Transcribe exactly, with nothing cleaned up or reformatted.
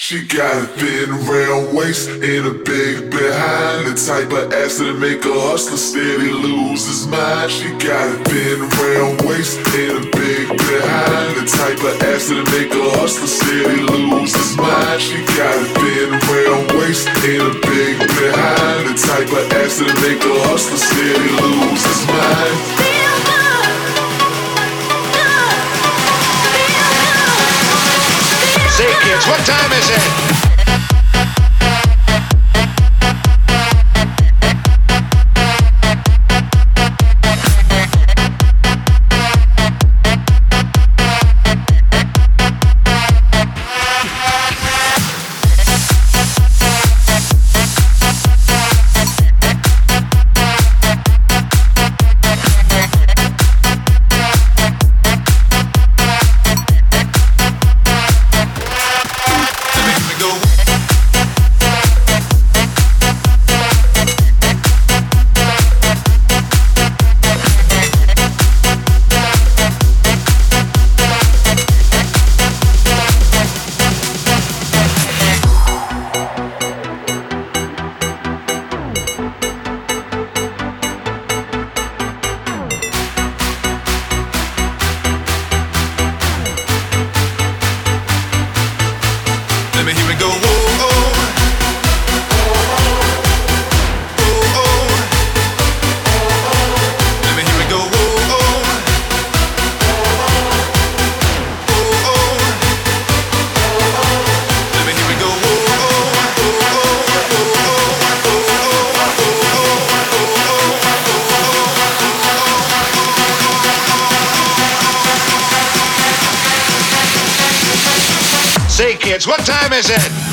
She got a thin round waist and a big behind, the type of ass that make a hustler steady lose his mind. She got a thin round waist and a big behind, the type of ass that make a hustler steady lose his mind. She got a thin round waist and a big behind, the type of ass that make a hustler steady lose his mind. Feel good, good, feel good. Say kids, what time is it? Say kids, what time is it?